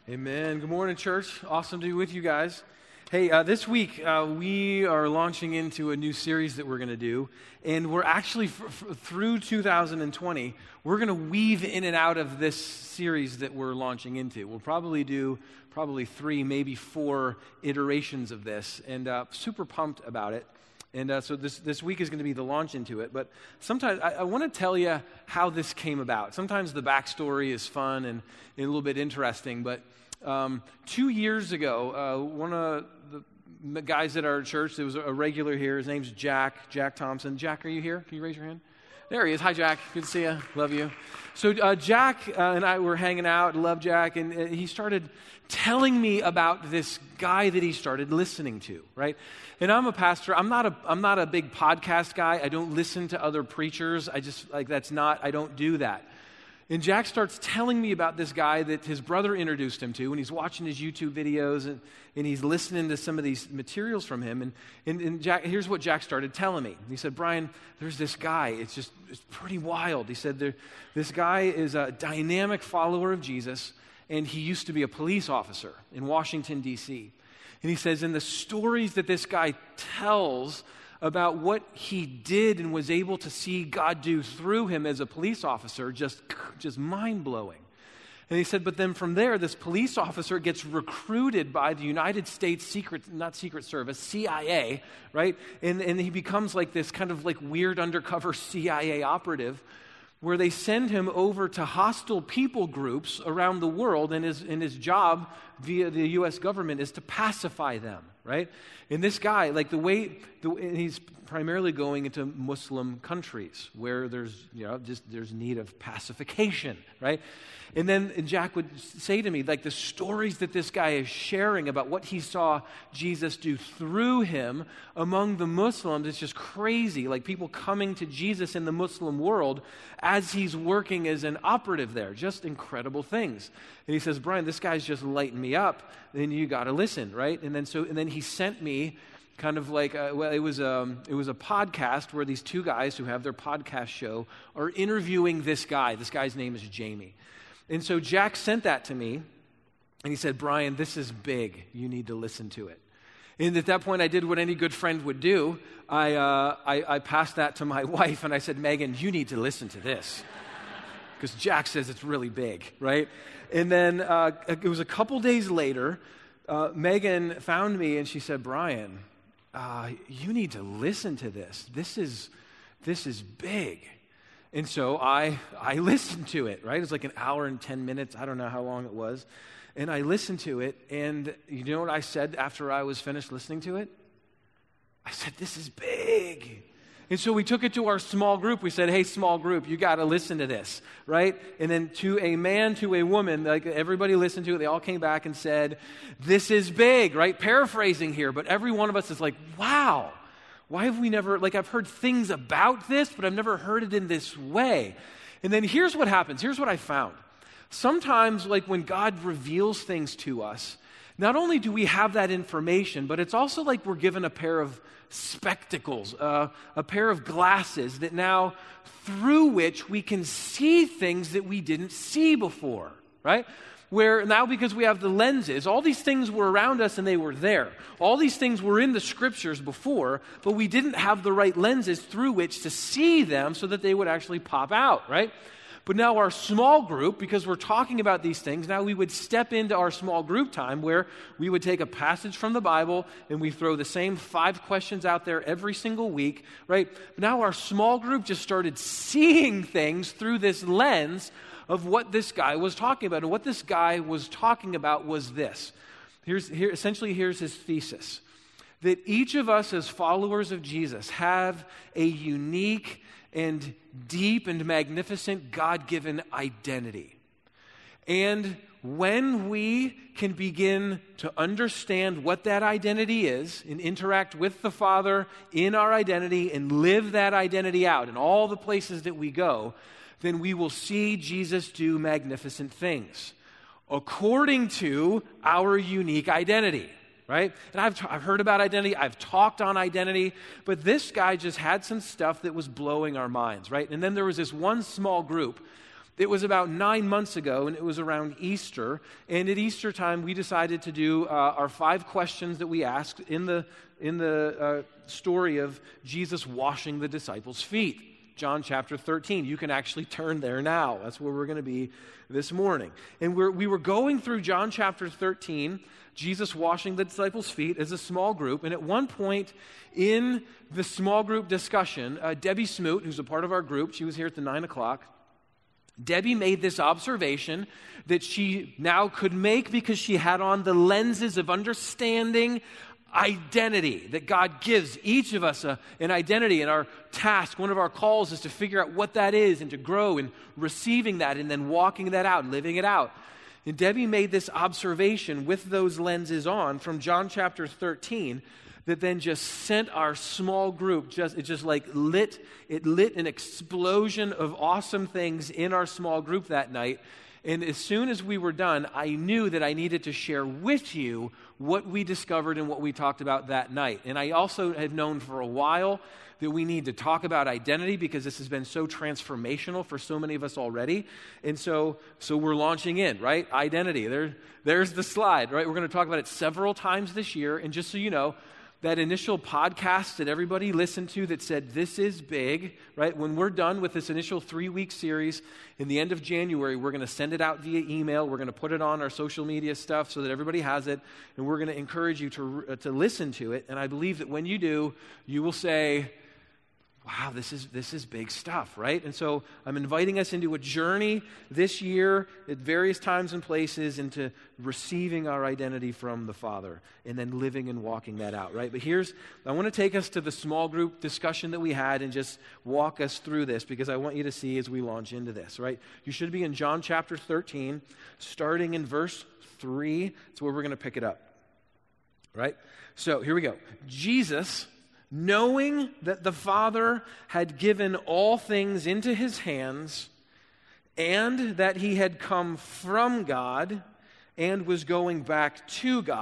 Amen. Good morning, church. Awesome to be with you guys. Hey, this week we are launching into a new series that we're going to do, and we're actually through 2020, we're going to weave in and out of this series that we're launching into. We'll probably do 3, maybe 4 iterations of this, and super pumped about it. And so this week is going to be the launch into it. But sometimes I want to tell you how this came about. Sometimes the backstory is fun and a little bit interesting. But 2 years ago, one of the guys at our church, there was a regular here. His name's Jack Thompson. Jack, are you here? Can you raise your hand? There he is. Hi, Jack. Good to see you. Love you. So Jack and I were hanging out. Love Jack. And he started telling me about this guy that he started listening to, right? And I'm a pastor. I'm not a big podcast guy. I don't listen to other preachers. I don't do that. And Jack starts telling me about this guy that his brother introduced him to, and he's watching his YouTube videos, and he's listening to some of these materials from him. And Jack, here's what Jack started telling me. He said, Brian, there's this guy. It's pretty wild. He said, this guy is a dynamic follower of Jesus, and he used to be a police officer in Washington, D.C. And he says, in the stories that this guy tells about what he did and was able to see God do through him as a police officer, just mind-blowing. And he said, but then from there, this police officer gets recruited by the United States Secret Service, CIA, right? And he becomes like this kind of like weird undercover CIA operative, where they send him over to hostile people groups around the world, and his job via the U.S. government is to pacify them, right? And this guy, and he's primarily going into Muslim countries where there's need of pacification, right? And Jack would say to me, like, the stories that this guy is sharing about what he saw Jesus do through him among the Muslims, it's just crazy. Like, people coming to Jesus in the Muslim world as he's working as an operative there. Just incredible things. And he says, Brian, this guy's just lighting me up. Then you got to listen, right? And then he sent me kind of like, it was a podcast where these two guys who have their podcast show are interviewing this guy. This guy's name is Jamie. And so Jack sent that to me, and he said, Brian, this is big. You need to listen to it. And at that point, I did what any good friend would do. I passed that to my wife, and I said, Megan, you need to listen to this. Because Jack says it's really big, right? And then it was a couple days later, Megan found me, and she said, Brian, you need to listen to this. This is big. And so I listened to it, right? It was like an hour and 10 minutes. I don't know how long it was. And I listened to it, and you know what I said after I was finished listening to it? I said, this is big. And so we took it to our small group. We said, hey, small group, you got to listen to this, right? And then to a man, to a woman, like everybody listened to it. They all came back and said, this is big, right? Paraphrasing here, but every one of us is like, wow. Why have we never, I've heard things about this, but I've never heard it in this way. And then here's what happens. Here's what I found. Sometimes, when God reveals things to us, not only do we have that information, but it's also like we're given a pair of spectacles, a pair of glasses that now, through which we can see things that we didn't see before, right? Where now, because we have the lenses, all these things were around us and they were there. All these things were in the scriptures before, but we didn't have the right lenses through which to see them so that they would actually pop out, right? But now our small group, because we're talking about these things, now we would step into our small group time where we would take a passage from the Bible and we throw the same 5 questions out there every single week, right? But now our small group just started seeing things through this lens of what this guy was talking about. And what this guy was talking about was this. Here's his thesis. That each of us as followers of Jesus have a unique and deep and magnificent God-given identity. And when we can begin to understand what that identity is and interact with the Father in our identity and live that identity out in all the places that we go, then we will see Jesus do magnificent things according to our unique identity, right? And I've heard about identity, I've talked on identity, but this guy just had some stuff that was blowing our minds, right? And then there was this one small group It was about 9 months ago, and it was around Easter. And at Easter time, we decided to do our 5 questions that we asked in the story of Jesus washing the disciples' feet. John chapter 13. You can actually turn there now. That's where we're going to be this morning. And we were going through John chapter 13, Jesus washing the disciples' feet as a small group. And at one point in the small group discussion, Debbie Smoot, who's a part of our group, she was here at the 9 o'clock, Debbie made this observation that she now could make because she had on the lenses of understanding identity, that God gives each of us an identity, and our task, one of our calls is to figure out what that is and to grow in receiving that and then walking that out, living it out. And Debbie made this observation with those lenses on from John chapter 13 that then just sent our small group, it lit an explosion of awesome things in our small group that night. And as soon as we were done, I knew that I needed to share with you what we discovered and what we talked about that night. And I also had known for a while that we need to talk about identity because this has been so transformational for so many of us already. And so we're launching in, right? Identity. There's the slide, right? We're going to talk about it several times this year. And just so you know, that initial podcast that everybody listened to that said, this is big, right? When we're done with this initial 3-week series in the end of January, we're going to send it out via email. We're going to put it on our social media stuff so that everybody has it. And we're going to encourage you to listen to it. And I believe that when you do, you will say, wow, this is big stuff, right? And so I'm inviting us into a journey this year at various times and places into receiving our identity from the Father and then living and walking that out, right? But I want to take us to the small group discussion that we had and just walk us through this because I want you to see as we launch into this, right? You should be in John chapter 13, starting in verse 3. That's where we're going to pick it up, right? So here we go. Jesus, knowing that the Father had given all things into his hands, and that he had come from God and was going back to God, ...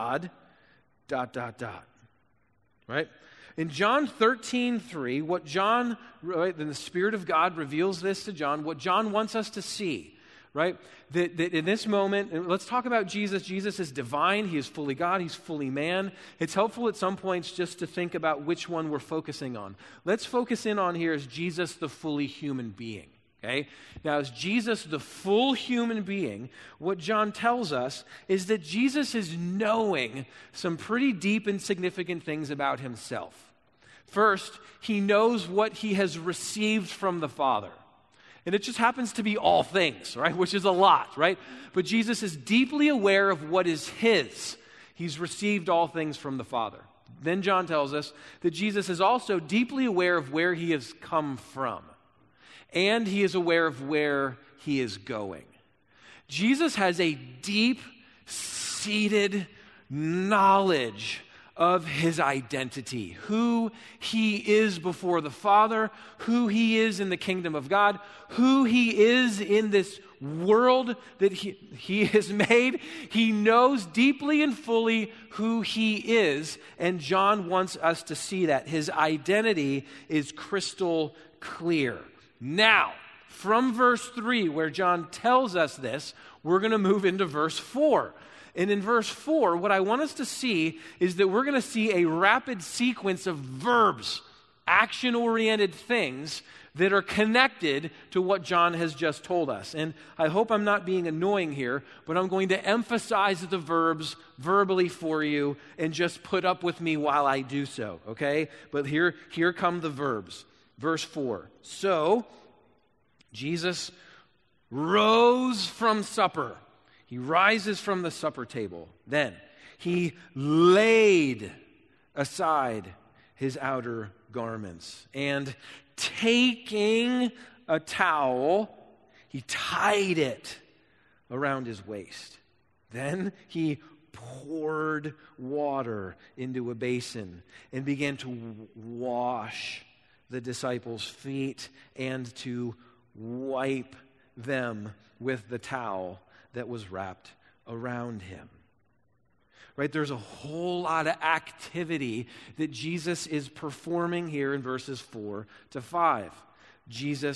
Right? In John 13:3, what John, right, then the Spirit of God reveals this to John, what John wants us to see, right? That in this moment, and let's talk about Jesus. Jesus is divine. He is fully God. He's fully man. It's helpful at some points just to think about which one we're focusing on. Let's focus in on here as Jesus, the fully human being. Okay? Now, as Jesus, the full human being, what John tells us is that Jesus is knowing some pretty deep and significant things about himself. First, he knows what he has received from the Father. And it just happens to be all things, right? Which is a lot, right? But Jesus is deeply aware of what is his. He's received all things from the Father. Then John tells us that Jesus is also deeply aware of where he has come from. And he is aware of where he is going. Jesus has a deep-seated knowledge of his identity, who he is before the Father, who he is in the kingdom of God, who he is in this world that he has made. He knows deeply and fully who he is, and John wants us to see that. His identity is crystal clear. Now, from verse 3, where John tells us this, we're going to move into verse 4. And in verse 4, what I want us to see is that we're going to see a rapid sequence of verbs, action-oriented things that are connected to what John has just told us. And I hope I'm not being annoying here, but I'm going to emphasize the verbs verbally for you and just put up with me while I do so, okay? But here come the verbs. Verse 4. So, Jesus rose from supper. He rises from the supper table. Then he laid aside his outer garments and taking a towel, he tied it around his waist. Then he poured water into a basin and began to wash the disciples' feet and to wipe them with the towel that was wrapped around him. Right? There's a whole lot of activity that Jesus is performing here in verses 4 to 5. Jesus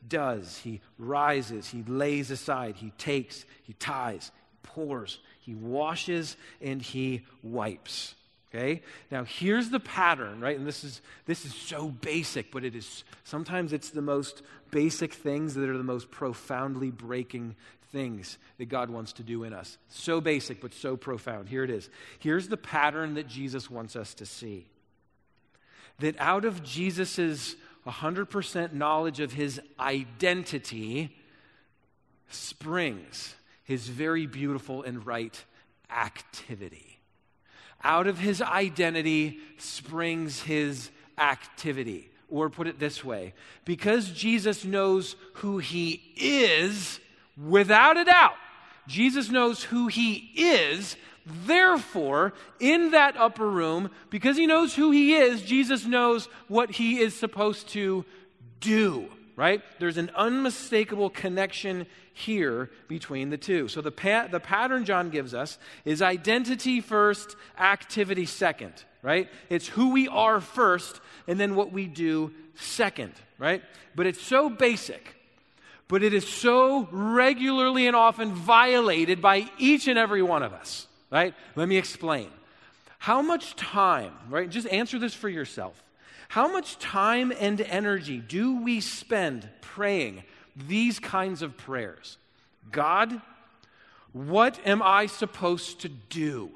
does, he rises, he lays aside, he takes, he ties, he pours, he washes, and he wipes. Okay? Now here's the pattern, right? And this is so basic, but sometimes it's the most basic things that are the most profoundly breaking things that God wants to do in us. So basic, but so profound. Here it is. Here's the pattern that Jesus wants us to see. That out of Jesus's 100% knowledge of his identity springs his very beautiful and right activity. Out of his identity springs his activity. Or put it this way, because Jesus knows who he is, without a doubt, Jesus knows who he is. Therefore, in that upper room, because he knows who he is, Jesus knows what he is supposed to do, right? There's an unmistakable connection here between the two. So the pattern John gives us is identity first, activity second, right? It's who we are first, and then what we do second, right? But it's so basic, but it is so regularly and often violated by each and every one of us. Right? Let me explain. How much time, right? Just answer this for yourself. How much time and energy do we spend praying these kinds of prayers? God, what am I supposed to do?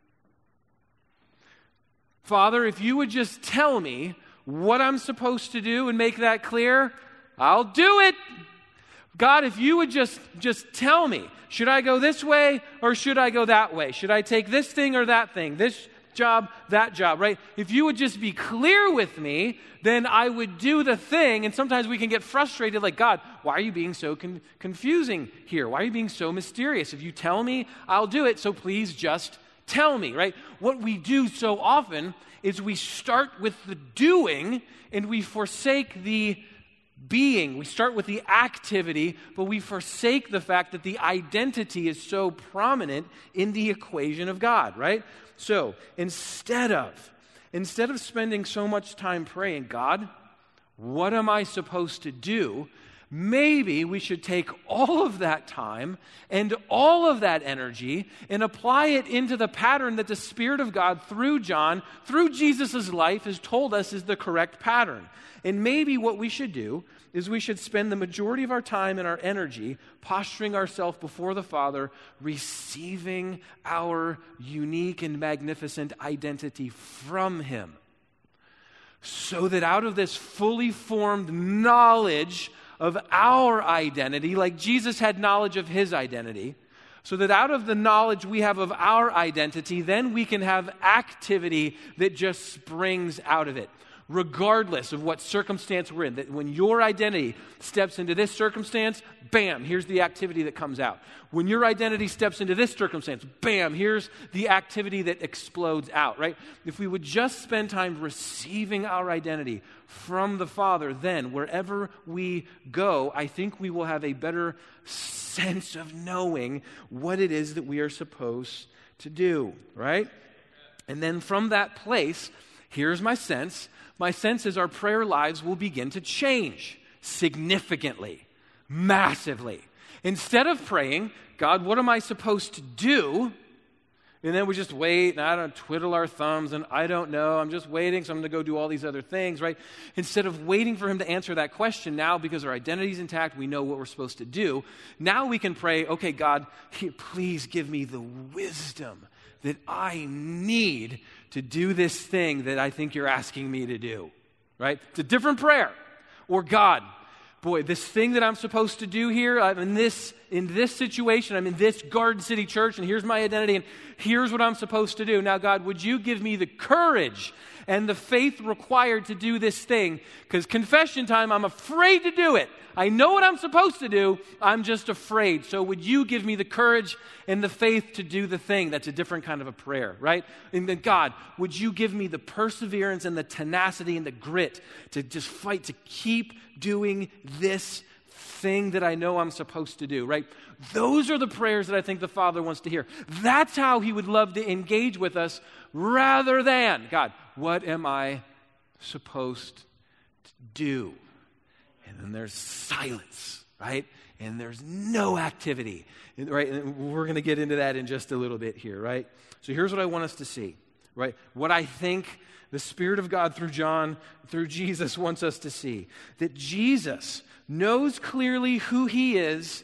Father, if you would just tell me what I'm supposed to do and make that clear, I'll do it. God, if you would just tell me, should I go this way or should I go that way? Should I take this thing or that thing? This job, that job, right? If you would just be clear with me, then I would do the thing. And sometimes we can get frustrated like, God, why are you being so confusing here? Why are you being so mysterious? If you tell me, I'll do it. So please just tell me, right? What we do so often is we start with the doing and we forsake the being. We start with the activity, but we forsake the fact that the identity is so prominent in the equation of God, right? So instead of spending so much time praying, God, what am I supposed to do? Maybe we should take all of that time and all of that energy and apply it into the pattern that the Spirit of God through John, through Jesus' life, has told us is the correct pattern. And maybe what we should do is we should spend the majority of our time and our energy posturing ourselves before the Father, receiving our unique and magnificent identity from Him. So that out of this fully formed knowledge of our identity, like Jesus had knowledge of His identity, so that out of the knowledge we have of our identity, then we can have activity that just springs out of it. Regardless of what circumstance we're in, that when your identity steps into this circumstance, bam, here's the activity that comes out. When your identity steps into this circumstance, bam, here's the activity that explodes out, right? If we would just spend time receiving our identity from the Father, then wherever we go, I think we will have a better sense of knowing what it is that we are supposed to do, right? And then from that place, here's my sense. My sense is our prayer lives will begin to change significantly, massively. Instead of praying, God, what am I supposed to do? And then we just wait, and I don't twiddle our thumbs, and I don't know, I'm just waiting, so I'm going to go do all these other things, right? Instead of waiting for Him to answer that question, now because our identity is intact, we know what we're supposed to do. Now we can pray, okay, God, please give me the wisdom that I need to do this thing that I think you're asking me to do, right? It's a different prayer. Or God, boy, this thing that I'm supposed to do here, I'm in this situation, I'm in this Garden City church, and here's my identity, and here's what I'm supposed to do. Now, God, would you give me the courage and the faith required to do this thing? Because confession time, I'm afraid to do it. I know what I'm supposed to do, I'm just afraid. So would you give me the courage and the faith to do the thing? That's a different kind of a prayer, right? And then God, would you give me the perseverance and the tenacity and the grit to just fight, to keep doing this thing that I know I'm supposed to do, right? Those are the prayers that I think the Father wants to hear. That's how He would love to engage with us rather than, God, what am I supposed to do? and then there's silence, right? And there's no activity, right? And we're going to get into that in just a little bit here, right? So here's what I want us to see, right? What I think the Spirit of God through John, through Jesus wants us to see. That Jesus knows clearly who he is,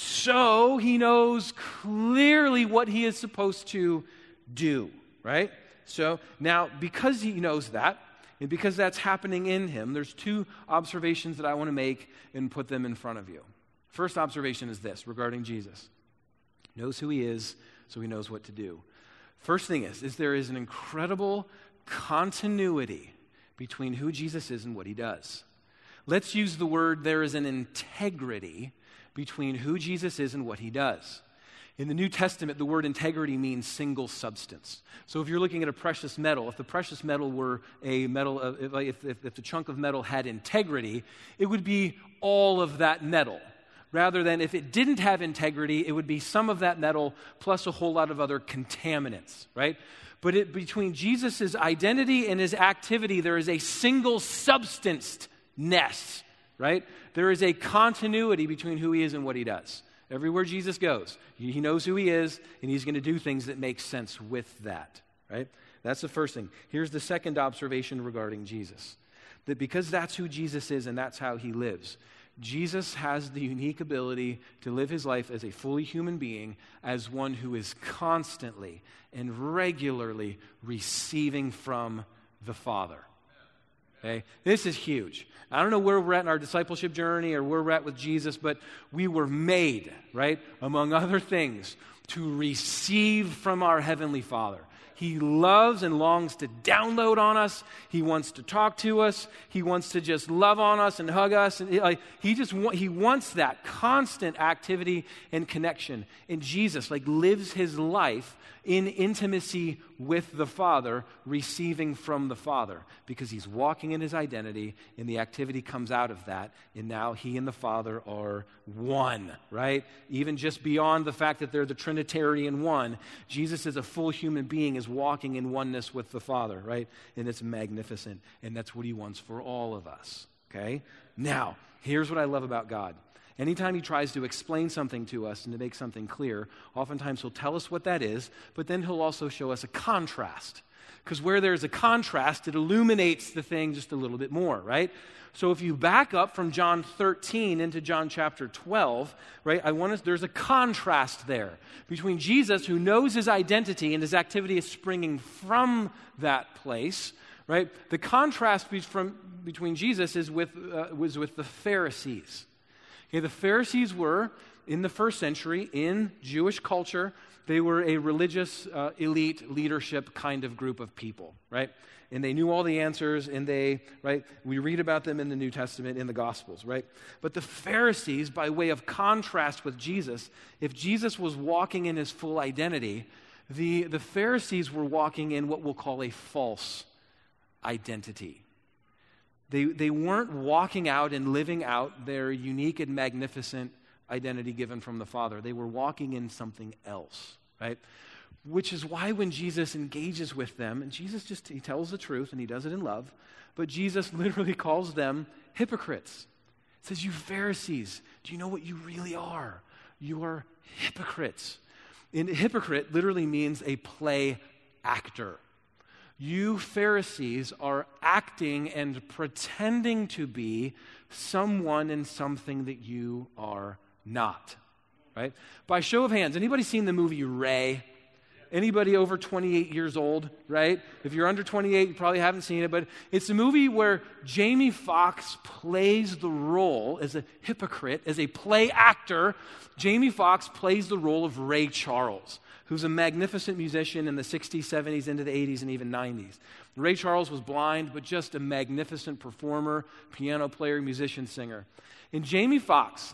so he knows clearly what he is supposed to do, right? So now, because he knows that, and because that's happening in him, there's two observations that I want to make and put them in front of you. First observation is this regarding Jesus. He knows who he is, so he knows what to do. First thing is there is an incredible continuity between who Jesus is and what he does. Let's use the word, there is an integrity between who Jesus is and what he does. In the New Testament, the word integrity means single substance. So if you're looking at a precious metal, if the precious metal were a metal, if the chunk of metal had integrity, it would be all of that metal. Rather than if it didn't have integrity, it would be some of that metal plus a whole lot of other contaminants, right? But between Jesus' identity and his activity, there is a single substance-ness, right? There is a continuity between who he is and what he does. Everywhere Jesus goes, he knows who he is, and he's going to do things that make sense with that, right? That's the first thing. Here's the second observation regarding Jesus. That because that's who Jesus is and that's how he lives, Jesus has the unique ability to live his life as a fully human being, as one who is constantly and regularly receiving from the Father. Okay? This is huge. I don't know where we're at in our discipleship journey or where we're at with Jesus, but we were made, right, among other things, to receive from our Heavenly Father. He loves and longs to download on us. He wants to talk to us. He wants to just love on us and hug us. And he wants that constant activity and connection. And Jesus lives his life in intimacy with the Father, receiving from the Father, because he's walking in his identity, and the activity comes out of that, and now he and the Father are one, right? Even just beyond the fact that they're the Trinitarian one, Jesus as a full human being is walking in oneness with the Father, right? And it's magnificent, and that's what he wants for all of us, okay? Now, here's what I love about God. Anytime he tries to explain something to us and to make something clear, oftentimes he'll tell us what that is, but then he'll also show us a contrast. Because where there's a contrast, it illuminates the thing just a little bit more, right? So if you back up from John 13 into John chapter 12, right, there's a contrast there between Jesus, who knows his identity and his activity is springing from that place, right? The contrast between Jesus was with the Pharisees. Okay, the Pharisees were, in the first century, in Jewish culture, they were a religious elite leadership kind of group of people, right? And they knew all the answers, and we read about them in the New Testament, in the Gospels, right? But the Pharisees, by way of contrast with Jesus, if Jesus was walking in his full identity, the Pharisees were walking in what we'll call a false identity. They weren't walking out and living out their unique and magnificent identity given from the Father. They were walking in something else, right? Which is why when Jesus engages with them, and Jesus he tells the truth and he does it in love, but Jesus literally calls them hypocrites. He says, "You Pharisees, do you know what you really are? You are hypocrites." And hypocrite literally means a play actor. You Pharisees are acting and pretending to be someone and something that you are not, right? By show of hands, anybody seen the movie Ray? Anybody over 28 years old, right? If you're under 28, you probably haven't seen it, but it's a movie where Jamie Foxx plays the role as a hypocrite, as a play actor. Jamie Foxx plays the role of Ray Charles, who's a magnificent musician in the 60s, 70s, into the 80s, and even 90s. Ray Charles was blind, but just a magnificent performer, piano player, musician, singer. And Jamie Foxx,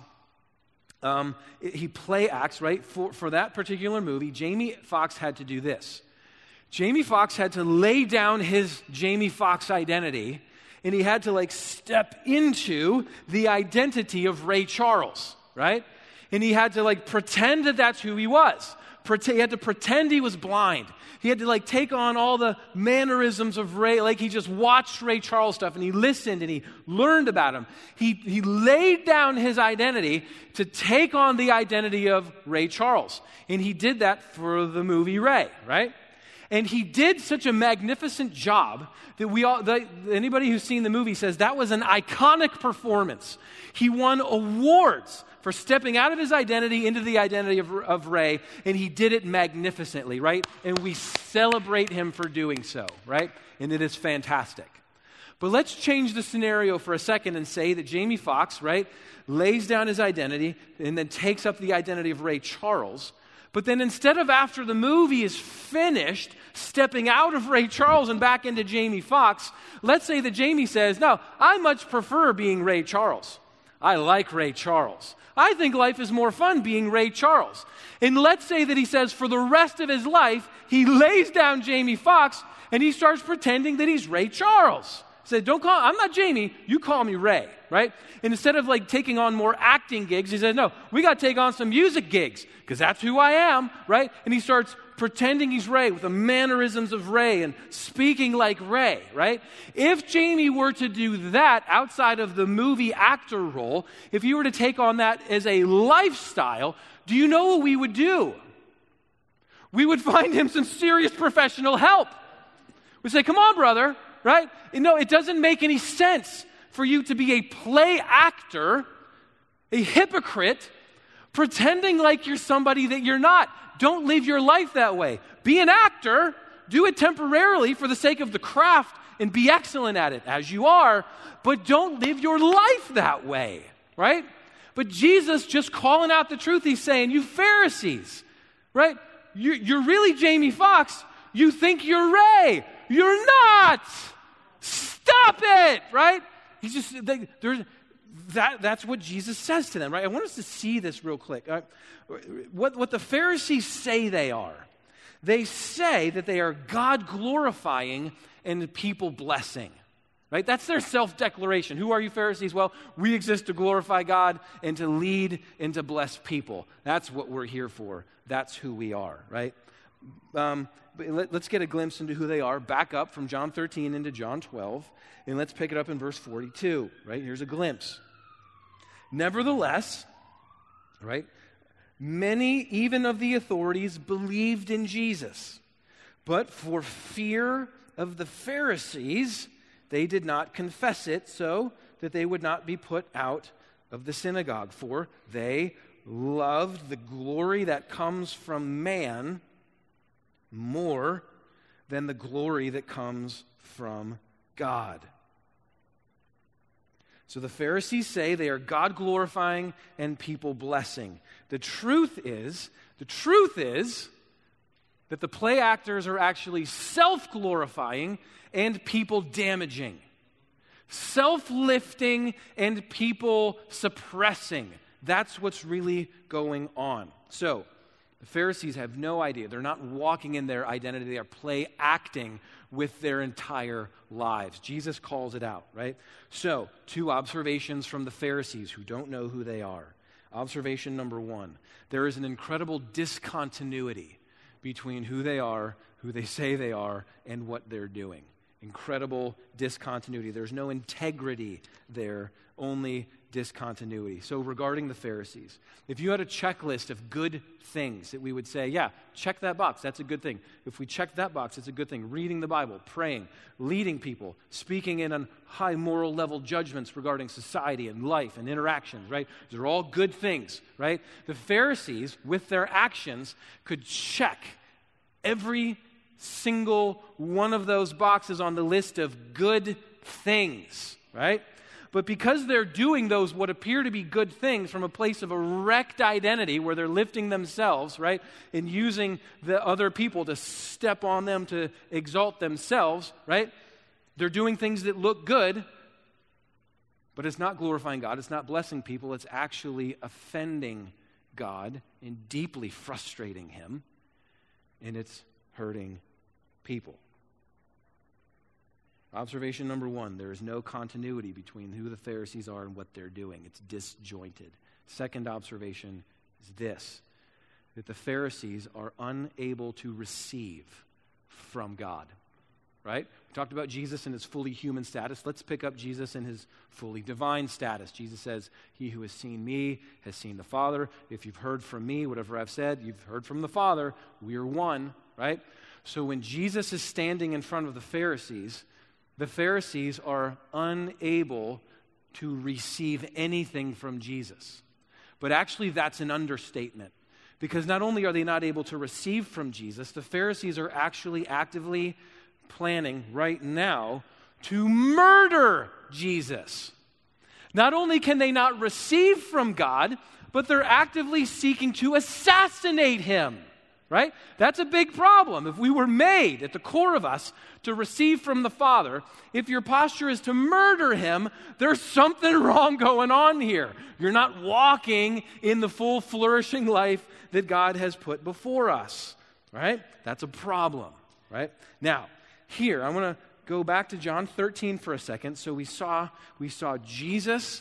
he play acts, right? For that particular movie, Jamie Foxx had to do this. Jamie Foxx had to lay down his Jamie Foxx identity, and he had to step into the identity of Ray Charles, right? And he had to pretend that that's who he was. he had to pretend he was blind. He had to take on all the mannerisms of Ray, like he just watched Ray Charles stuff and he listened and he learned about him. He laid down his identity to take on the identity of Ray Charles. And he did that for the movie Ray, right? And he did such a magnificent job that anybody who's seen the movie says that was an iconic performance. He won awards for stepping out of his identity into the identity of Ray, and he did it magnificently, right? And we celebrate him for doing so, right? And it is fantastic. But let's change the scenario for a second and say that Jamie Foxx, right, lays down his identity and then takes up the identity of Ray Charles. But then instead of after the movie is finished, stepping out of Ray Charles and back into Jamie Foxx, let's say that Jamie says, no, I much prefer being Ray Charles. I like Ray Charles. I think life is more fun being Ray Charles. And let's say that he says for the rest of his life, he lays down Jamie Foxx and he starts pretending that he's Ray Charles. He said, I'm not Jamie, you call me Ray, right? And instead of taking on more acting gigs, he said, no, we got to take on some music gigs because that's who I am, right? And he starts pretending he's Ray with the mannerisms of Ray and speaking like Ray, right? If Jamie were to do that outside of the movie actor role, if he were to take on that as a lifestyle, do you know what we would do? We would find him some serious professional help. We'd say, come on, brother, right? No, it doesn't make any sense for you to be a play actor, a hypocrite, pretending like you're somebody that you're not. Don't live your life that way. Be an actor, do it temporarily for the sake of the craft and be excellent at it as you are, but don't live your life that way, right? But Jesus just calling out the truth, he's saying, you Pharisees, right? You're really Jamie Foxx. You think you're Ray. You're not. Stop it, right? He's just, that's what Jesus says to them, right? I want us to see this real quick. What the Pharisees say they are. They say that they are God-glorifying and people-blessing, right? That's their self-declaration. Who are you, Pharisees? Well, we exist to glorify God and to lead and to bless people. That's what we're here for. That's who we are, right? Let's get a glimpse into who they are. Back up from John 13 into John 12, and let's pick it up in verse 42, right? Here's a glimpse. Nevertheless, right, many, even of the authorities, believed in Jesus. But for fear of the Pharisees, they did not confess it so that they would not be put out of the synagogue. For they loved the glory that comes from man more than the glory that comes from God. So the Pharisees say they are God glorifying and people blessing. The truth is that the play actors are actually self-glorifying and people damaging. Self-lifting and people suppressing. That's what's really going on. So, the Pharisees have no idea. They're not walking in their identity. They are play acting with their entire lives. Jesus calls it out, right? So, 2 observations from the Pharisees who don't know who they are. Observation number 1, there is an incredible discontinuity between who they are, who they say they are, and what they're doing. Incredible discontinuity. There's no integrity there, only discontinuity. So regarding the Pharisees, if you had a checklist of good things that we would say, yeah, check that box, that's a good thing. If we check that box, it's a good thing. Reading the Bible, praying, leading people, speaking in on high moral level judgments regarding society and life and interactions, right? These are all good things, right? The Pharisees, with their actions, could check every single one of those boxes on the list of good things, right? But because they're doing those what appear to be good things from a place of a wrecked identity where they're lifting themselves, right, and using the other people to step on them to exalt themselves, right, they're doing things that look good, but it's not glorifying God, it's not blessing people, it's actually offending God and deeply frustrating Him, and it's hurting people. Observation number 1, there is no continuity between who the Pharisees are and what they're doing. It's disjointed. Second observation is this. that the Pharisees are unable to receive from God, right? We talked about Jesus in his fully human status. Let's pick up Jesus in his fully divine status. Jesus says, he who has seen me has seen the Father. If you've heard from me, whatever I've said, you've heard from the Father. We are one, right? So when Jesus is standing in front of the Pharisees are unable to receive anything from Jesus. But actually, that's an understatement. Because not only are they not able to receive from Jesus, the Pharisees are actually actively planning right now to murder Jesus. Not only can they not receive from God, but they're actively seeking to assassinate him. Right? That's a big problem. If we were made at the core of us to receive from the Father, if your posture is to murder him, there's something wrong going on here. You're not walking in the full flourishing life that God has put before us. Right? That's a problem. Right? Now, here, I want to go back to John 13 for a second. So we saw Jesus.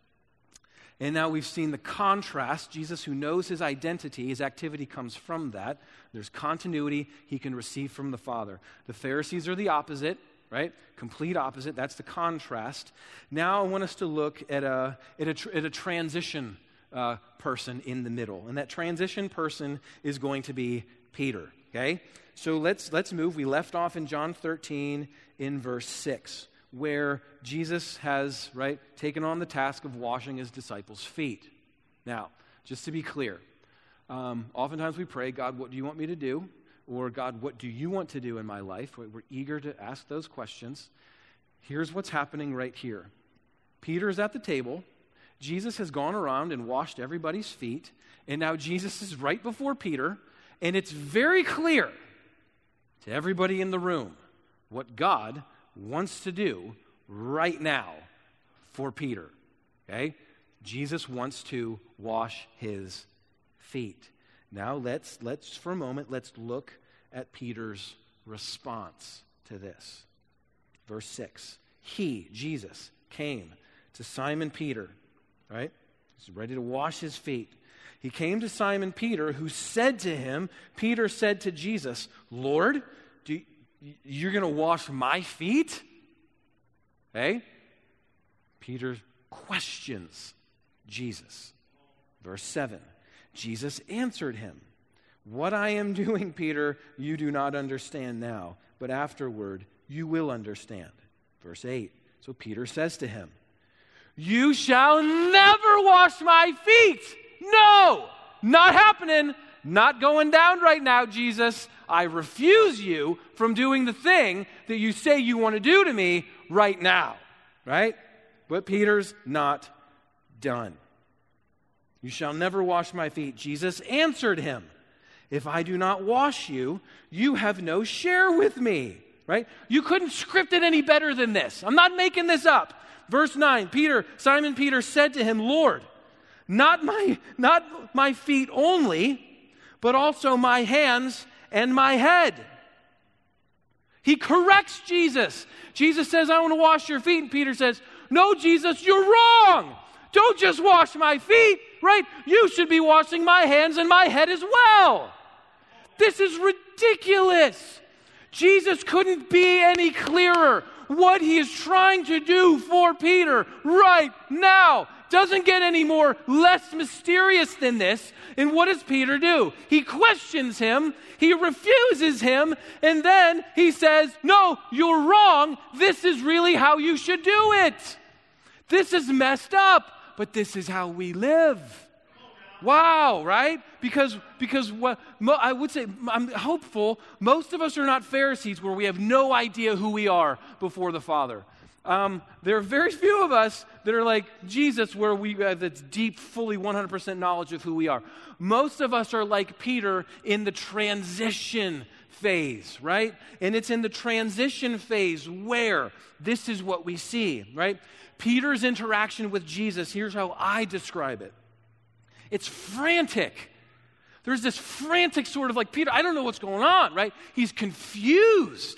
And now we've seen the contrast. Jesus, who knows his identity, his activity comes from that. There's continuity. He can receive from the Father. The Pharisees are the opposite, right? Complete opposite. That's the contrast. Now I want us to look at a transition person in the middle. And that transition person is going to be Peter, okay? So let's move. We left off in John 13 in verse 6. Where Jesus has, right, taken on the task of washing his disciples' feet. Now, just to be clear, oftentimes we pray, God, what do you want me to do? Or God, what do you want to do in my life? We're eager to ask those questions. Here's what's happening right here. Peter's at the table. Jesus has gone around and washed everybody's feet. And now Jesus is right before Peter. And it's very clear to everybody in the room what God wants to do right now for Peter, okay? Jesus wants to wash his feet. Now let's for a moment, let's look at Peter's response to this. Verse 6, he, Jesus, came to Simon Peter, right? He's ready to wash his feet. He came to Simon Peter, who said to him, Peter said to Jesus, Lord, you're going to wash my feet? Okay? Peter questions Jesus. Verse 7, Jesus answered him, what I am doing, Peter, you do not understand now, but afterward you will understand. Verse 8, so Peter says to him, you shall never wash my feet. No, not happening. Not going down right now, Jesus. I refuse you from doing the thing that you say you want to do to me right now. Right? But Peter's not done. You shall never wash my feet. Jesus answered him, if I do not wash you, you have no share with me. Right? You couldn't script it any better than this. I'm not making this up. Verse 9, Simon Peter said to him, Lord, not my feet only, but also my hands and my head. He corrects Jesus. Jesus says, I want to wash your feet. And Peter says, no, Jesus, you're wrong. Don't just wash my feet, right? You should be washing my hands and my head as well. This is ridiculous. Jesus couldn't be any clearer. What he is trying to do for Peter right now doesn't get any less mysterious than this. And what does Peter do? He questions him, he refuses him, and then he says, no, you're wrong. This is really how you should do it. This is messed up, but this is how we live. Wow, right? Because what I would say, I'm hopeful, most of us are not Pharisees where we have no idea who we are before the Father. There are very few of us that are like Jesus, where we have this deep, fully 100% knowledge of who we are. Most of us are like Peter in the transition phase, right? And it's in the transition phase where this is what we see, right? Peter's interaction with Jesus, here's how I describe it. It's frantic. There's this frantic sort of like, Peter, I don't know what's going on, right? He's confused.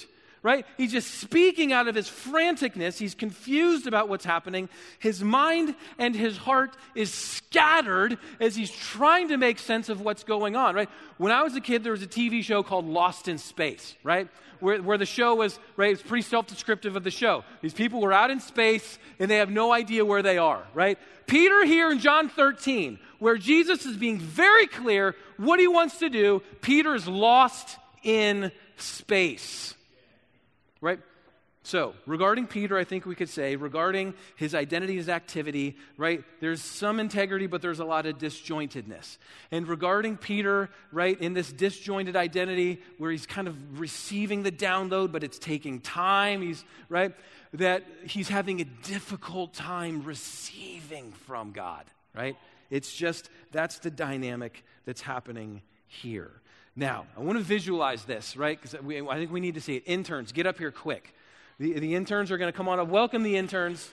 right? He's just speaking out of his franticness. He's confused about what's happening. His mind and his heart is scattered as he's trying to make sense of what's going on, right? When I was a kid, there was a TV show called Lost in Space, right? Where the show was, right, it's pretty self-descriptive of the show. These people were out in space, and they have no idea where they are, right? Peter here in John 13, where Jesus is being very clear what he wants to do, Peter is lost in space, right? So, regarding Peter, I think we could say, regarding his identity, his activity, right, there's some integrity, but there's a lot of disjointedness. And regarding Peter, right, in this disjointed identity, where he's kind of receiving the download, but it's taking time, right, that he's having a difficult time receiving from God, right? It's just, that's the dynamic that's happening here. Now, I want to visualize this, right, because I think we need to see it. Interns, get up here quick. The interns are going to come on up. Welcome the interns.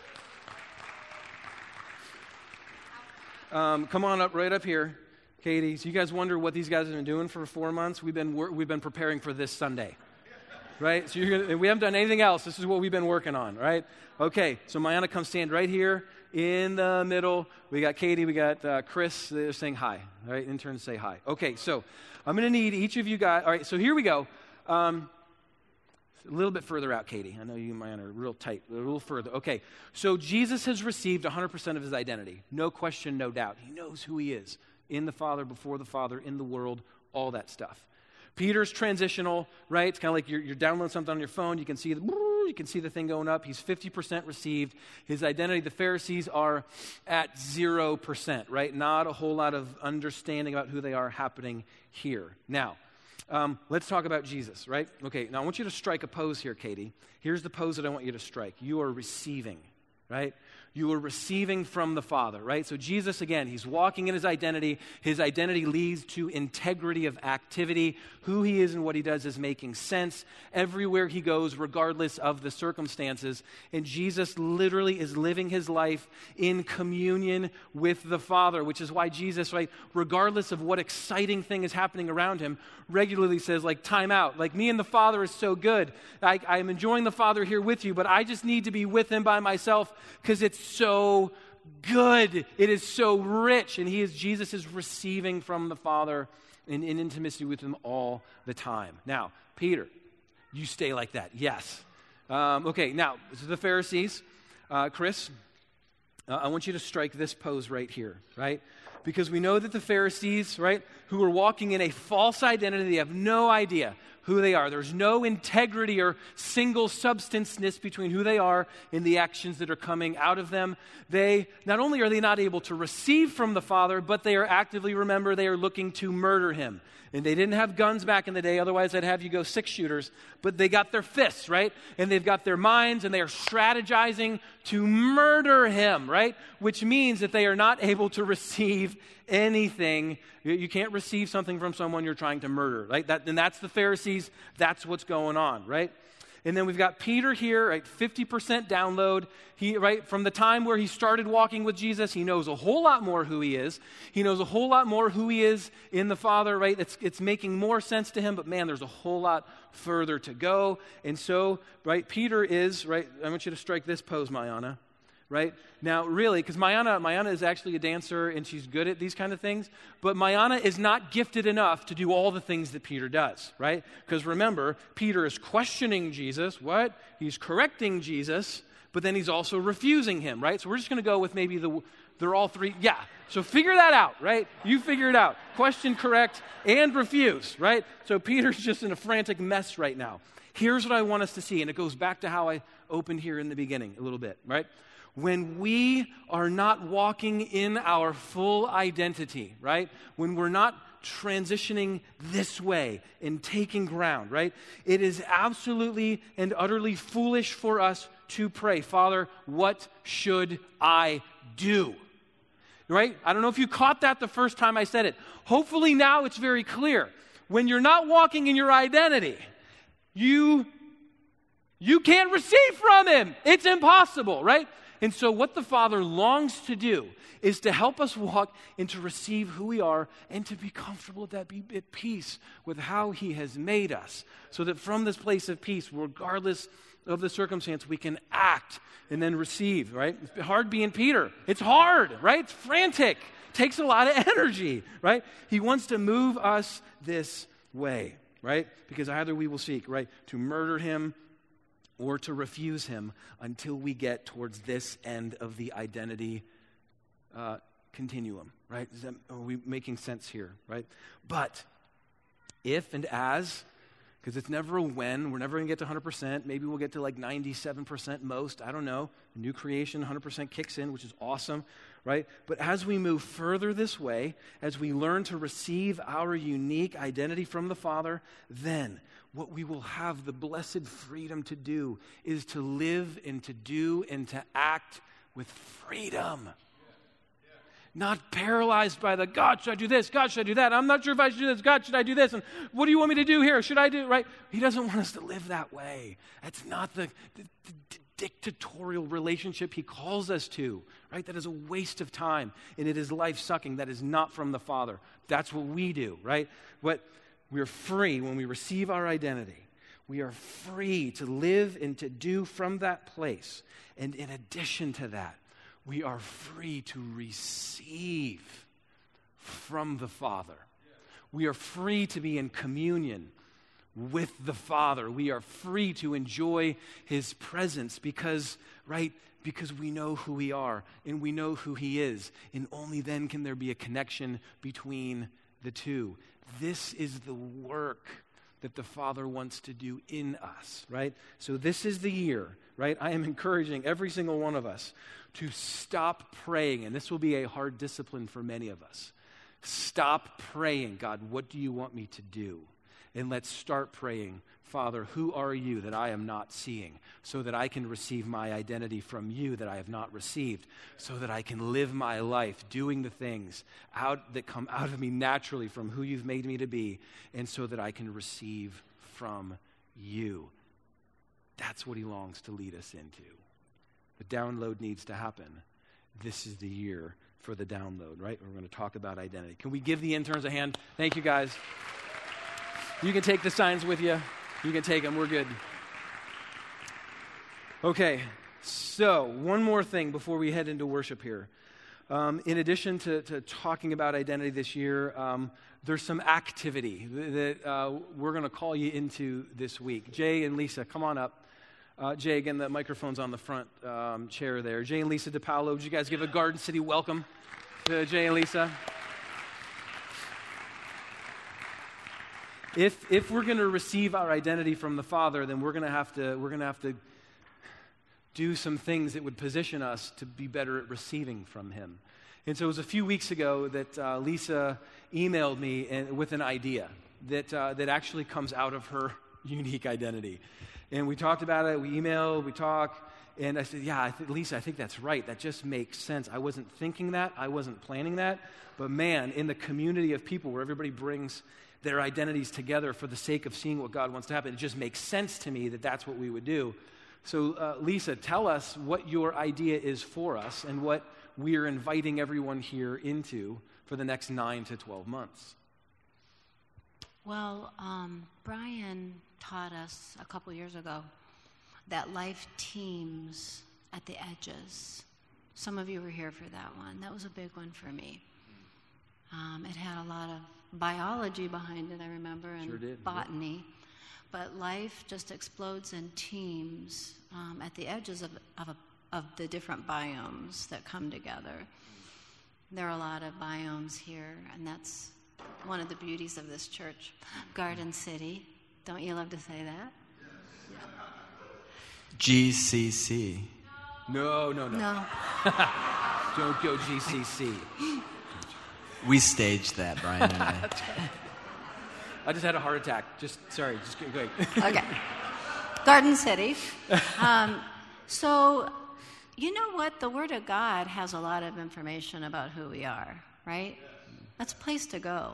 Come on up, right up here. Katie, so you guys wonder what these guys have been doing for 4 months? We've been preparing for this Sunday, right? So we haven't done anything else. This is what we've been working on, right? Okay, so Mayana, come stand right here in the middle. We got Katie, we got Chris. They're saying hi, all right? Interns say hi. Okay, so I'm going to need each of you guys. All right, so here we go. A little bit further out, Katie. I know you and Mayana are real tight. A little further. Okay, so Jesus has received 100% of his identity. No question, no doubt. He knows who he is. In the Father, before the Father, in the world, all that stuff. Peter's transitional, right? It's kind of like you're downloading something on your phone. You can see the thing going up. He's 50% received. His identity, the Pharisees are at 0%, right? Not a whole lot of understanding about who they are happening here. Now, let's talk about Jesus, right? Okay, now I want you to strike a pose here, Katie. Here's the pose that I want you to strike. You are receiving, right? You are receiving from the Father, right? So Jesus, again, he's walking in his identity. His identity leads to integrity of activity. Who he is and what he does is making sense everywhere he goes, regardless of the circumstances. And Jesus literally is living his life in communion with the Father, which is why Jesus, right, regardless of what exciting thing is happening around him, regularly says, like, time out. Like, me and the Father is so good. I am enjoying the Father here with you, but I just need to be with him by myself because it's so good. It is so rich. And Jesus is receiving from the Father in intimacy with him all the time. Now, Peter, you stay like that. Yes. Okay, now, this is the Pharisees. Chris, I want you to strike this pose right here, right? Because we know that the Pharisees, right, who are walking in a false identity, they have no idea who they are. There's no integrity or single substanceness between who they are and the actions that are coming out of them. Not only are they not able to receive from the Father, but they are actively, remember, they are looking to murder him. And they didn't have guns back in the day, otherwise I'd have you go 6-shooters. But they got their fists, right? And they've got their minds, and they are strategizing to murder him, right? Which means that they are not able to receive anything. You can't receive something from someone you're trying to murder, right? And that's the Pharisees. That's what's going on, right? And then we've got Peter here, right? 50% download. Right, from the time where he started walking with Jesus, he knows a whole lot more who he is. He knows a whole lot more who he is in the Father, right? It's making more sense to him, but man, there's a whole lot further to go. And so, right, Peter is, right, I want you to strike this pose, Mayana. Right? Now, really, because Mayana is actually a dancer and she's good at these kind of things, but Mayana is not gifted enough to do all the things that Peter does, right? Because remember, Peter is questioning Jesus. What? He's correcting Jesus, but then he's also refusing him, right? So we're just going to go with maybe they're all three. Yeah. So figure that out, right? You figure it out. Question, correct, and refuse, right? So Peter's just in a frantic mess right now. Here's what I want us to see, and it goes back to how I opened here in the beginning a little bit, right? When we are not walking in our full identity, right? When we're not transitioning this way and taking ground, right? It is absolutely and utterly foolish for us to pray, Father, what should I do? Right? I don't know if you caught that the first time I said it. Hopefully now it's very clear. When you're not walking in your identity, you can't receive from him. It's impossible, right? And so what the Father longs to do is to help us walk and to receive who we are and to be comfortable with that, be at peace with how he has made us, so that from this place of peace, regardless of the circumstance, we can act and then receive, right? It's hard being Peter. It's hard, right? It's frantic. It takes a lot of energy, right? He wants to move us this way, right? Because either we will seek, right, to murder him or to refuse him until we get towards this end of the identity continuum, right? Are we making sense here, right? But if and as, because it's never a when, we're never going to get to 100%. Maybe we'll get to like 97% most. I don't know. New creation, 100% kicks in, which is awesome, right? But as we move further this way, as we learn to receive our unique identity from the Father, then what we will have the blessed freedom to do is to live and to do and to act with freedom. Not paralyzed by the, God, should I do this? God, should I do that? I'm not sure if I should do this. God, should I do this? And what do you want me to do here? Should I do, right? He doesn't want us to live that way. That's not the dictatorial relationship he calls us to, right? That is a waste of time, and it is life-sucking. That is not from the Father. That's what we do, right? But we're free when we receive our identity. We are free to live and to do from that place. And in addition to that, we are free to receive from the Father. We are free to be in communion with the Father. We are free to enjoy his presence because, right, because we know who we are and we know who he is. And only then can there be a connection between the two. This is the work that the Father wants to do in us, right? So this is the year, right? I am encouraging every single one of us to stop praying, and this will be a hard discipline for many of us. Stop praying, God, what do you want me to do? And let's start praying, Father, who are you that I am not seeing, so that I can receive my identity from you that I have not received, so that I can live my life doing the things that come out of me naturally from who you've made me to be, and so that I can receive from you. That's what he longs to lead us into. The download needs to happen. This is the year for the download, right? We're going to talk about identity. Can we give the interns a hand? Thank you, guys. You can take the signs with you. You can take them. We're good. Okay, so one more thing before we head into worship here. In addition to talking about identity this year, there's some activity that we're going to call you into this week. Jay and Lisa, come on up. Jay, again, the microphone's on the front chair there. Jay and Lisa DiPaolo, would you guys give a Garden City welcome to Jay and Lisa? If we're going to receive our identity from the Father, then we're going to have to do some things that would position us to be better at receiving from him. And so it was a few weeks ago that Lisa emailed me with an idea that actually comes out of her unique identity. And we talked about it, we emailed, we talked, and I said, yeah, Lisa, I think that's right. That just makes sense. I wasn't thinking that. I wasn't planning that. But man, in the community of people where everybody brings their identities together for the sake of seeing what God wants to happen, it just makes sense to me that that's what we would do. So Lisa, tell us what your idea is for us and what we are inviting everyone here into for the next 9 to 12 months. Well, Brian taught us a couple years ago that life teems at the edges. Some of you were here for that one. That was a big one for me. It had a lot of biology behind it, I remember, and sure did, botany. Yeah. But life just explodes and teems at the edges of the different biomes that come together. There are a lot of biomes here, and that's one of the beauties of this church. Garden City. Don't you love to say that? GCC. No. No. Don't go GCC. We staged that, Brian and I. I just had a heart attack. Just go ahead. Okay. Garden City. So, you know what? The Word of God has a lot of information about who we are, right? That's a place to go.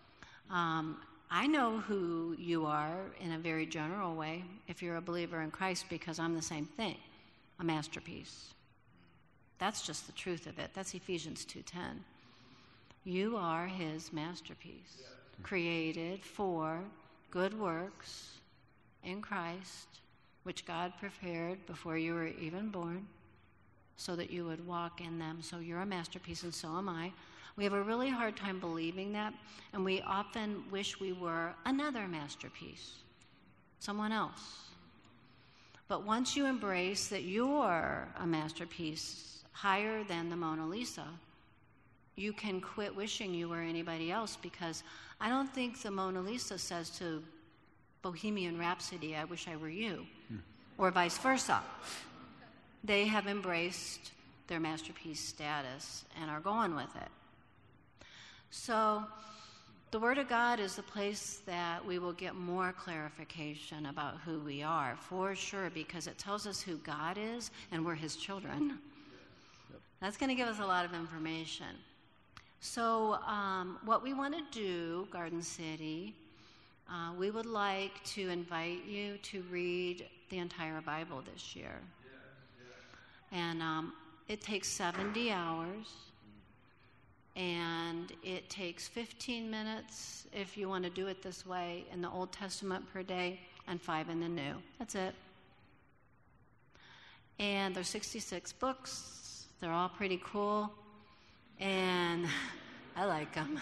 I know who you are in a very general way if you're a believer in Christ, because I'm the same thing, a masterpiece. That's just the truth of it. That's Ephesians 2:10. You are his masterpiece, created for good works in Christ, which God prepared before you were even born, so that you would walk in them. So you're a masterpiece, and so am I. We have a really hard time believing that, and we often wish we were another masterpiece, someone else. But once you embrace that you're a masterpiece higher than the Mona Lisa, you can quit wishing you were anybody else, because I don't think the Mona Lisa says to Bohemian Rhapsody, I wish I were you, or vice versa. They have embraced their masterpiece status and are going with it. So the Word of God is the place that we will get more clarification about who we are, for sure, because it tells us who God is, and we're his children. That's going to give us a lot of information. So what we want to do, Garden City, we would like to invite you to read the entire Bible this year. And it takes 70 hours, and it takes 15 minutes if you want to do it this way in the Old Testament per day, and 5 in the New. That's it. And there's 66 books. They're all pretty cool, and I like them.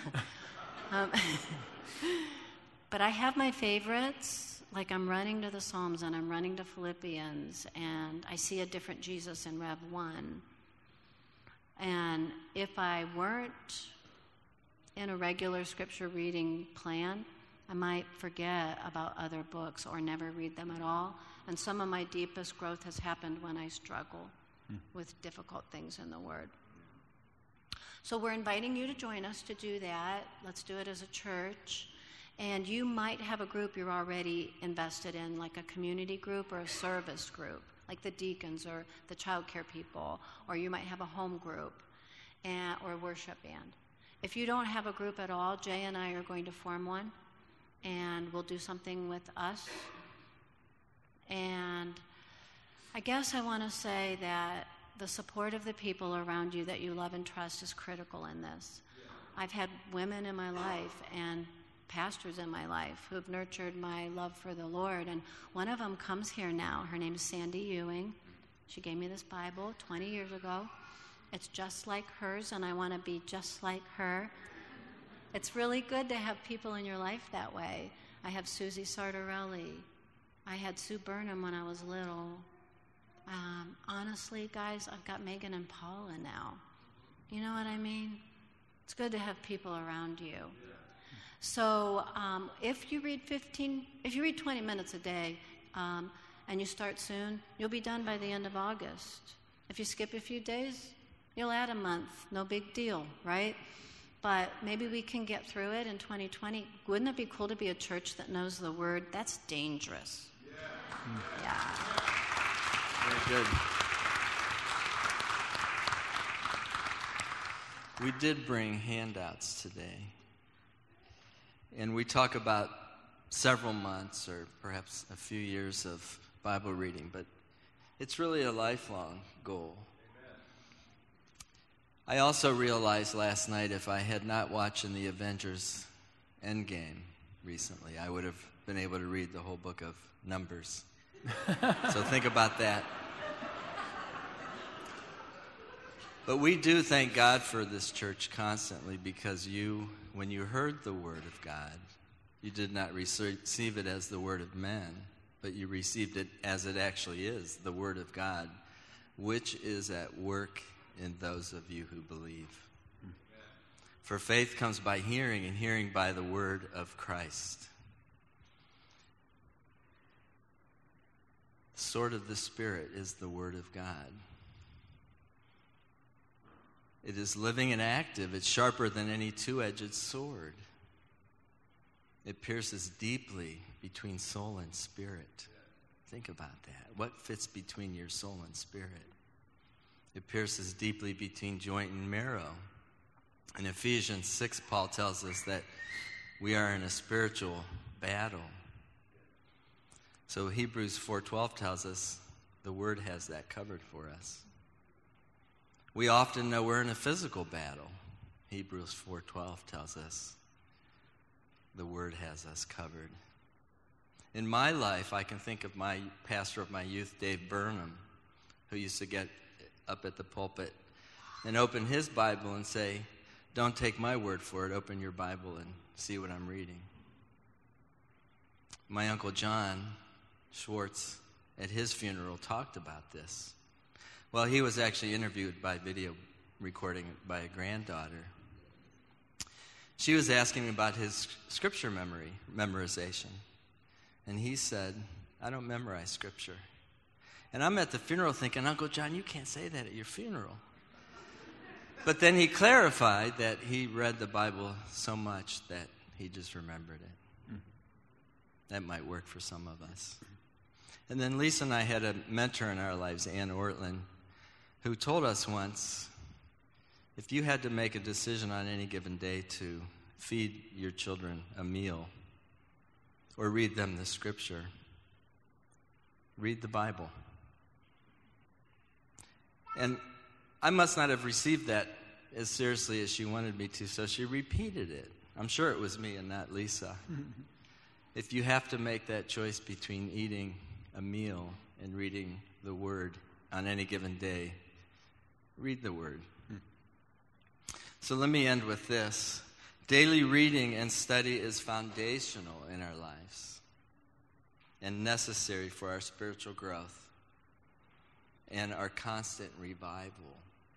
But I have my favorites. Like, I'm running to the Psalms, and I'm running to Philippians, and I see a different Jesus in Rev 1. And if I weren't in a regular scripture reading plan, I might forget about other books or never read them at all. And some of my deepest growth has happened when I struggle with difficult things in the Word. So we're inviting you to join us to do that. Let's do it as a church. And you might have a group you're already invested in, like a community group or a service group, like the deacons or the child care people, or you might have a home group or a worship band. If you don't have a group at all, Jay and I are going to form one, and we'll do something with us. And I guess I want to say that the support of the people around you that you love and trust is critical in this. I've had women in my life and pastors in my life who have nurtured my love for the Lord, and one of them comes here now. Her name is Sandy Ewing. She gave me this Bible 20 years ago. It's just like hers, and I want to be just like her. It's really good to have people in your life that way. I have Susie Sartorelli. I had Sue Burnham when I was little. Honestly, guys, I've got Megan and Paula now. You know what I mean? It's good to have people around you. So if you read 20 minutes a day, and you start soon, you'll be done by the end of August. If you skip a few days, you'll add a month. No big deal, right? But maybe we can get through it in 2020. Wouldn't it be cool to be a church that knows the Word? That's dangerous. Yeah. Very good. We did bring handouts today. And we talk about several months or perhaps a few years of Bible reading, but it's really a lifelong goal. I also realized last night if I had not watched the Avengers Endgame recently, I would have been able to read the whole book of Numbers. So think about that. But we do thank God for this church constantly, because when you heard the Word of God, you did not receive it as the word of men, but you received it as it actually is, the Word of God, which is at work in those of you who believe. For faith comes by hearing, and hearing by the word of Christ. The sword of the Spirit is the Word of God. It is living and active. It's sharper than any two-edged sword. It pierces deeply between soul and spirit. Think about that. What fits between your soul and spirit? It pierces deeply between joint and marrow. In Ephesians 6, Paul tells us that we are in a spiritual battle. So Hebrews 4:12 tells us the Word has that covered for us. We often know we're in a physical battle. Hebrews 4:12 tells us the Word has us covered. In my life, I can think of my pastor of my youth, Dave Burnham, who used to get up at the pulpit and open his Bible and say, "Don't take my word for it, open your Bible and see what I'm reading." My Uncle John Schwartz at his funeral talked about this. Well, he was actually interviewed by video recording by a granddaughter. She was asking him about his scripture memorization. And he said, "I don't memorize scripture." And I'm at the funeral thinking, "Uncle John, you can't say that at your funeral." But then he clarified that he read the Bible so much that he just remembered it. That might work for some of us. And then Lisa and I had a mentor in our lives, Ann Ortland, who told us once, if you had to make a decision on any given day to feed your children a meal or read them the scripture, read the Bible. And I must not have received that as seriously as she wanted me to, so she repeated it. I'm sure it was me and not Lisa. If you have to make that choice between eating a meal and reading the Word on any given day, read the Word. So let me end with this. Daily reading and study is foundational in our lives and necessary for our spiritual growth and our constant revival.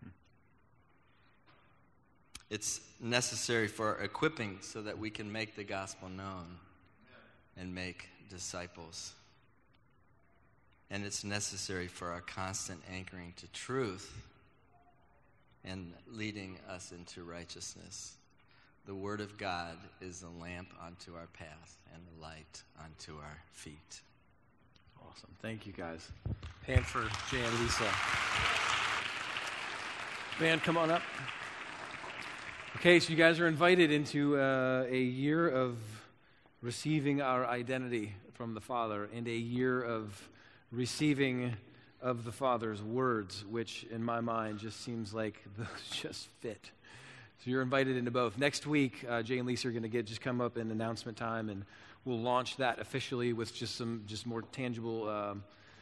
It's necessary for our equipping so that we can make the gospel known and make disciples. And it's necessary for our constant anchoring to truth and leading us into righteousness. The Word of God is a lamp unto our path and a light unto our feet. Awesome. Thank you, guys. Hand for Jay and Lisa. Band, come on up. Okay, so you guys are invited into a year of receiving our identity from the Father and a year of receiving of the Father's words, which in my mind just seems like those just fit. So you're invited into both. Next week, Jay and Lisa are going to just come up in announcement time, and we'll launch that officially with just more tangible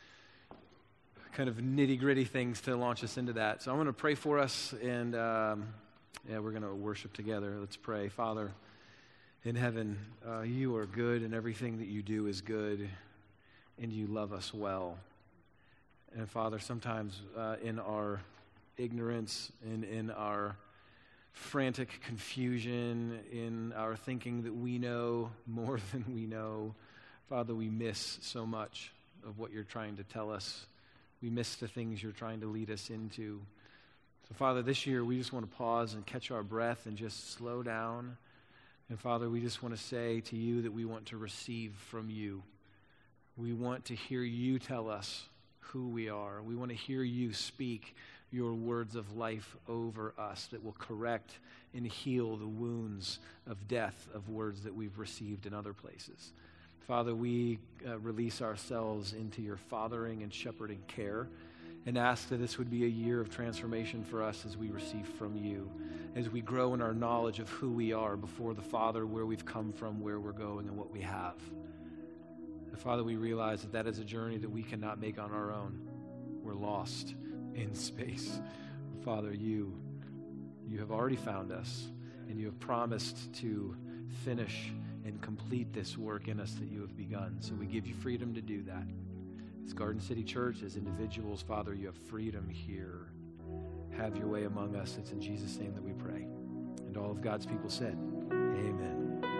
kind of nitty-gritty things to launch us into that. So I'm going to pray for us, and we're going to worship together. Let's pray. Father in heaven, you are good, and everything that you do is good, and you love us well. And Father, sometimes in our ignorance and in our frantic confusion, in our thinking that we know more than we know, Father, we miss so much of what you're trying to tell us. We miss the things you're trying to lead us into. So, Father, this year we just want to pause and catch our breath and just slow down. And, Father, we just want to say to you that we want to receive from you. We want to hear you tell us who we are. We want to hear you speak your words of life over us that will correct and heal the wounds of death of words that we've received in other places. Father, we release ourselves into your fathering and shepherding care and ask that this would be a year of transformation for us as we receive from you, as we grow in our knowledge of who we are before the Father, where we've come from, where we're going, and what we have. And Father, we realize that that is a journey that we cannot make on our own. We're lost in space. Father, you have already found us, and you have promised to finish and complete this work in us that you have begun. So we give you freedom to do that. As Garden City Church, as individuals, Father, you have freedom here. Have your way among us. It's in Jesus' name that we pray. And all of God's people said, amen.